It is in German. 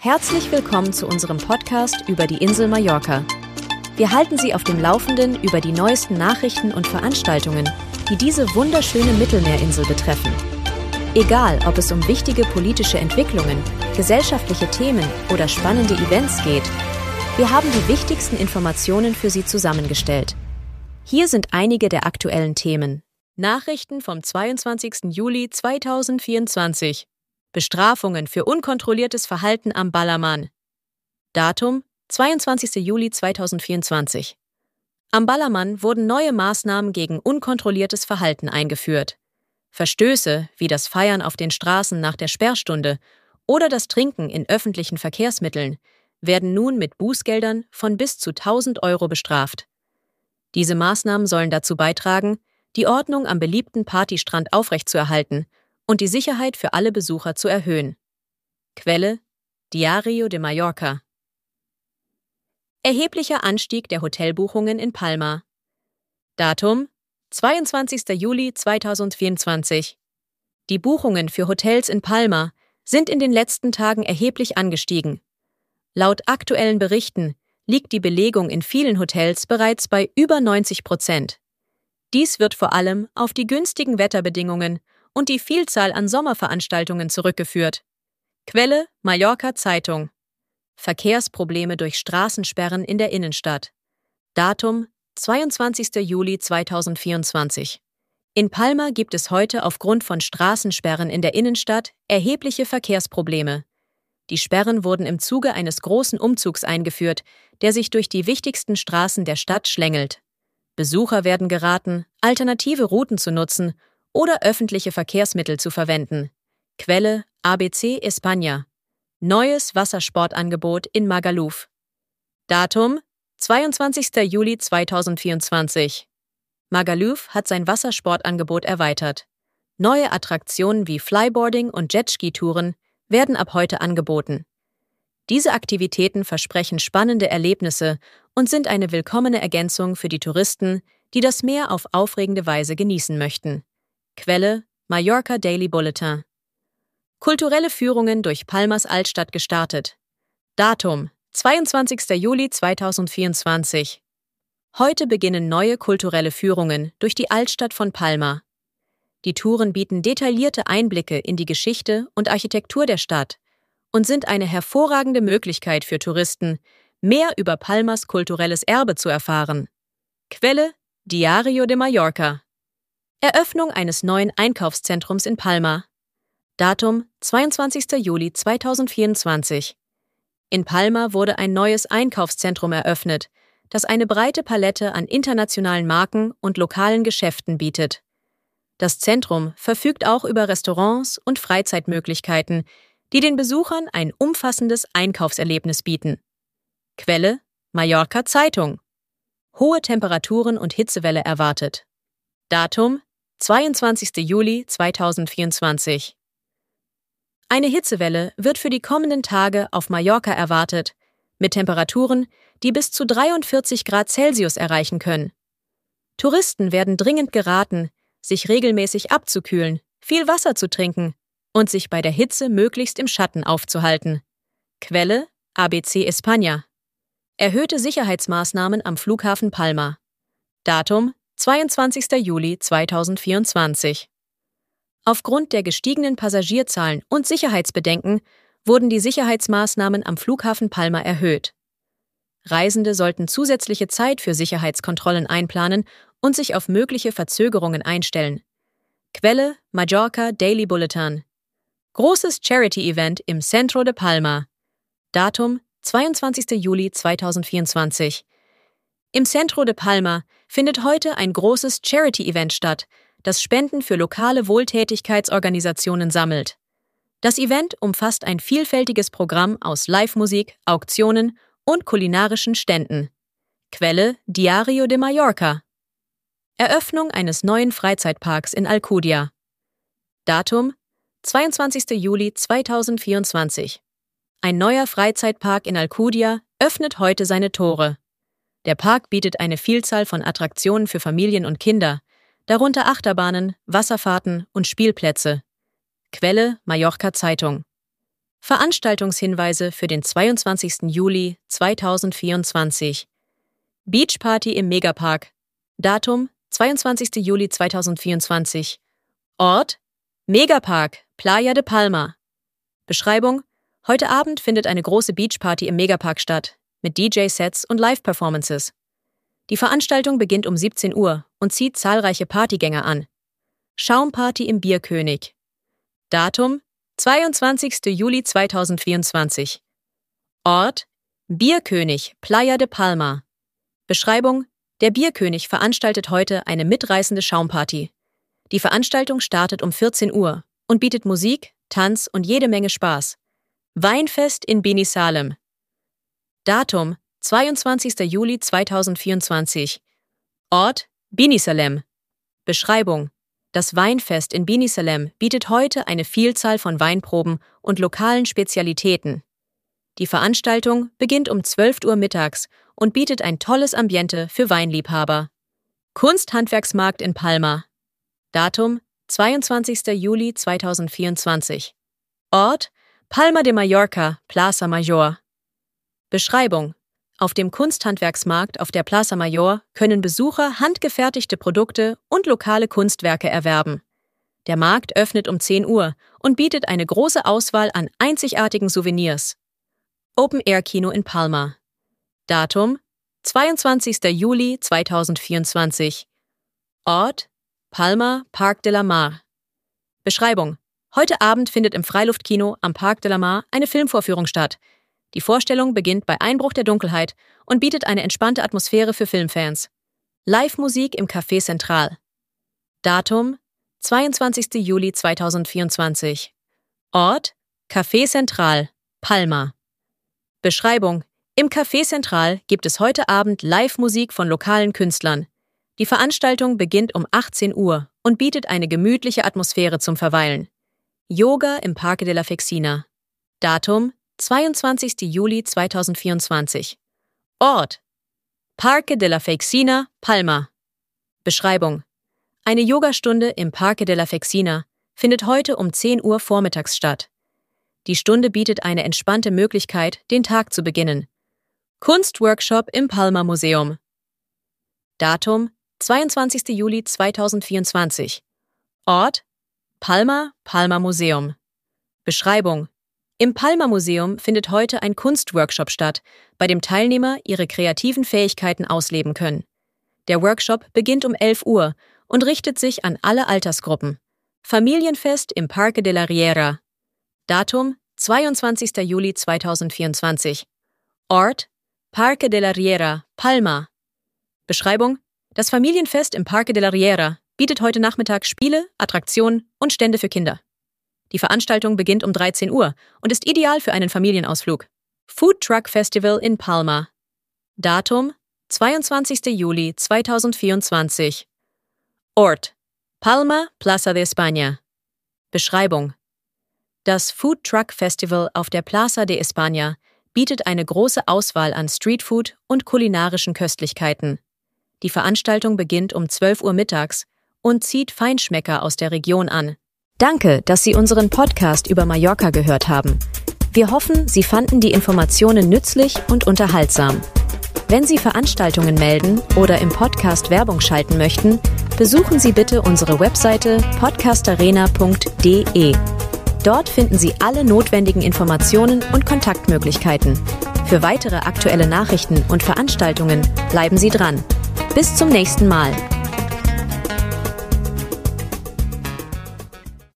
Herzlich willkommen zu unserem Podcast über die Insel Mallorca. Wir halten Sie auf dem Laufenden über die neuesten Nachrichten und Veranstaltungen, die diese wunderschöne Mittelmeerinsel betreffen. Egal, ob es um wichtige politische Entwicklungen, gesellschaftliche Themen oder spannende Events geht, wir haben die wichtigsten Informationen für Sie zusammengestellt. Hier sind einige der aktuellen Themen. Nachrichten vom 22. Juli 2024. Bestrafungen für unkontrolliertes Verhalten am Ballermann. Datum: 22. Juli 2024. Am Ballermann wurden neue Maßnahmen gegen unkontrolliertes Verhalten eingeführt. Verstöße wie das Feiern auf den Straßen nach der Sperrstunde oder das Trinken in öffentlichen Verkehrsmitteln werden nun mit Bußgeldern von bis zu 1.000 Euro bestraft. Diese Maßnahmen sollen dazu beitragen, die Ordnung am beliebten Partystrand aufrechtzuerhalten und die Sicherheit für alle Besucher zu erhöhen. Quelle: Diario de Mallorca. Erheblicher Anstieg der Hotelbuchungen in Palma. Datum: 22. Juli 2024. Die Buchungen für Hotels in Palma sind in den letzten Tagen erheblich angestiegen. Laut aktuellen Berichten liegt die Belegung in vielen Hotels bereits bei über 90%. Dies wird vor allem auf die günstigen Wetterbedingungen und die Vielzahl an Sommerveranstaltungen zurückgeführt. Quelle: Mallorca Zeitung. Verkehrsprobleme durch Straßensperren in der Innenstadt. Datum: 22. Juli 2024. In Palma gibt es heute aufgrund von Straßensperren in der Innenstadt erhebliche Verkehrsprobleme. Die Sperren wurden im Zuge eines großen Umzugs eingeführt, der sich durch die wichtigsten Straßen der Stadt schlängelt. Besucher werden geraten, alternative Routen zu nutzen oder öffentliche Verkehrsmittel zu verwenden. Quelle: ABC España. Neues Wassersportangebot in Magaluf. Datum: 22. Juli 2024. Magaluf hat sein Wassersportangebot erweitert. Neue Attraktionen wie Flyboarding und Jetski-Touren werden ab heute angeboten. Diese Aktivitäten versprechen spannende Erlebnisse und sind eine willkommene Ergänzung für die Touristen, die das Meer auf aufregende Weise genießen möchten. Quelle: Mallorca Daily Bulletin. Kulturelle Führungen durch Palmas Altstadt gestartet. Datum: 22. Juli 2024. Heute beginnen neue kulturelle Führungen durch die Altstadt von Palma. Die Touren bieten detaillierte Einblicke in die Geschichte und Architektur der Stadt und sind eine hervorragende Möglichkeit für Touristen, mehr über Palmas kulturelles Erbe zu erfahren. Quelle: Diario de Mallorca. Eröffnung eines neuen Einkaufszentrums in Palma. Datum: 22. Juli 2024. In Palma wurde ein neues Einkaufszentrum eröffnet, das eine breite Palette an internationalen Marken und lokalen Geschäften bietet. Das Zentrum verfügt auch über Restaurants und Freizeitmöglichkeiten, die den Besuchern ein umfassendes Einkaufserlebnis bieten. Quelle: Mallorca Zeitung. Hohe Temperaturen und Hitzewelle erwartet. Datum: 22. Juli 2024. Eine Hitzewelle wird für die kommenden Tage auf Mallorca erwartet, mit Temperaturen, die bis zu 43 Grad Celsius erreichen können. Touristen werden dringend geraten, sich regelmäßig abzukühlen, viel Wasser zu trinken und sich bei der Hitze möglichst im Schatten aufzuhalten. Quelle: ABC España. Erhöhte Sicherheitsmaßnahmen am Flughafen Palma. Datum: 22. Juli 2024. Aufgrund der gestiegenen Passagierzahlen und Sicherheitsbedenken wurden die Sicherheitsmaßnahmen am Flughafen Palma erhöht. Reisende sollten zusätzliche Zeit für Sicherheitskontrollen einplanen und sich auf mögliche Verzögerungen einstellen. Quelle: Mallorca Daily Bulletin. Großes Charity-Event im Centro de Palma. Datum: 22. Juli 2024. Im Centro de Palma findet heute ein großes Charity-Event statt, das Spenden für lokale Wohltätigkeitsorganisationen sammelt. Das Event umfasst ein vielfältiges Programm aus Live-Musik, Auktionen und kulinarischen Ständen. Quelle: Diario de Mallorca. Eröffnung eines neuen Freizeitparks in Alcudia. Datum: 22. Juli 2024. Ein neuer Freizeitpark in Alcudia öffnet heute seine Tore. Der Park bietet eine Vielzahl von Attraktionen für Familien und Kinder, darunter Achterbahnen, Wasserfahrten und Spielplätze. Quelle: Mallorca Zeitung. Veranstaltungshinweise für den 22. Juli 2024. Beachparty im Megapark. Datum: 22. Juli 2024. Ort: Megapark, Playa de Palma. Beschreibung: Heute Abend findet eine große Beachparty im Megapark statt, mit DJ-Sets und Live-Performances. Die Veranstaltung beginnt um 17 Uhr und zieht zahlreiche Partygänger an. Schaumparty im Bierkönig. Datum: 22. Juli 2024. Ort: Bierkönig, Playa de Palma. Beschreibung: Der Bierkönig veranstaltet heute eine mitreißende Schaumparty. Die Veranstaltung startet um 14 Uhr und bietet Musik, Tanz und jede Menge Spaß. Weinfest in Binisalem. Datum: 22. Juli 2024. Ort: Binisalem. Beschreibung: Das Weinfest in Binisalem bietet heute eine Vielzahl von Weinproben und lokalen Spezialitäten. Die Veranstaltung beginnt um 12 Uhr mittags und bietet ein tolles Ambiente für Weinliebhaber. Kunsthandwerksmarkt in Palma. Datum: 22. Juli 2024. Ort: Palma de Mallorca, Plaza Mayor. Beschreibung: Auf dem Kunsthandwerksmarkt auf der Plaza Mayor können Besucher handgefertigte Produkte und lokale Kunstwerke erwerben. Der Markt öffnet um 10 Uhr und bietet eine große Auswahl an einzigartigen Souvenirs. Open-Air-Kino in Palma. Datum: 22. Juli 2024. Ort: Palma, Parc de la Mar. Beschreibung: Heute Abend findet im Freiluftkino am Parc de la Mar eine Filmvorführung statt. Die Vorstellung beginnt bei Einbruch der Dunkelheit und bietet eine entspannte Atmosphäre für Filmfans. Live-Musik im Café Central. Datum: 22. Juli 2024. Ort: Café Central, Palma. Beschreibung: Im Café Central gibt es heute Abend Live-Musik von lokalen Künstlern. Die Veranstaltung beginnt um 18 Uhr und bietet eine gemütliche Atmosphäre zum Verweilen. Yoga im Parque de la Feixina. Datum: 22. Juli 2024. Ort: Parque de la Feixina, Palma. Beschreibung: Eine Yogastunde im Parque de la Feixina findet heute um 10 Uhr vormittags statt. Die Stunde bietet eine entspannte Möglichkeit, den Tag zu beginnen. Kunstworkshop im Palma Museum. Datum: 22. Juli 2024. Ort: Palma, Palma Museum. Beschreibung: Im Palma Museum findet heute ein Kunstworkshop statt, bei dem Teilnehmer ihre kreativen Fähigkeiten ausleben können. Der Workshop beginnt um 11 Uhr und richtet sich an alle Altersgruppen. Familienfest im Parque de la Riera. Datum: 22. Juli 2024. Ort: Parque de la Riera, Palma. Beschreibung: Das Familienfest im Parque de la Riera bietet heute Nachmittag Spiele, Attraktionen und Stände für Kinder. Die Veranstaltung beginnt um 13 Uhr und ist ideal für einen Familienausflug. Food Truck Festival in Palma. Datum: 22. Juli 2024. Ort: Palma, Plaza de España. Beschreibung: Das Food Truck Festival auf der Plaza de España bietet eine große Auswahl an Streetfood und kulinarischen Köstlichkeiten. Die Veranstaltung beginnt um 12 Uhr mittags und zieht Feinschmecker aus der Region an. Danke, dass Sie unseren Podcast über Mallorca gehört haben. Wir hoffen, Sie fanden die Informationen nützlich und unterhaltsam. Wenn Sie Veranstaltungen melden oder im Podcast Werbung schalten möchten, besuchen Sie bitte unsere Webseite podcastarena.de. Dort finden Sie alle notwendigen Informationen und Kontaktmöglichkeiten. Für weitere aktuelle Nachrichten und Veranstaltungen bleiben Sie dran. Bis zum nächsten Mal.